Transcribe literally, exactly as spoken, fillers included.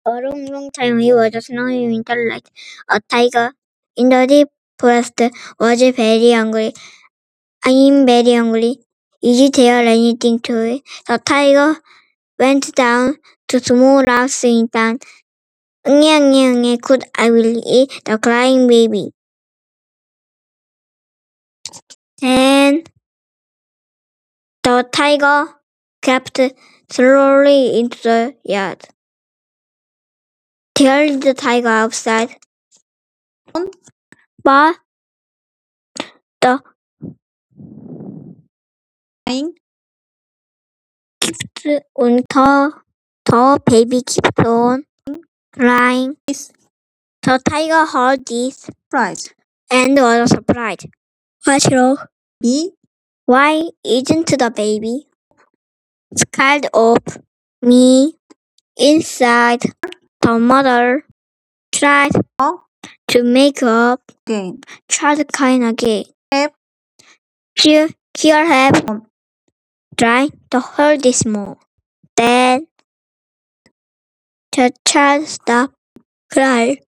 A long, long time he was a snowy winter night. A tiger in the deep forest was very hungry. I'm very hungry. Is there anything to eat? The tiger went down to small house in town. Nye, nye, nye, could I will eat the crying baby. Then the tiger crept slowly into the yard. There is the tiger outside. But the crying keeps on the, the baby keeps on crying. is The tiger heard this surprised. and was surprised. What's wrong? B Why isn't the baby scared of me? Inside, the mother tried Oh. to make up, again. tried kind again. Have. Here, here have Um. tried to hold this more. Then the child stopped crying.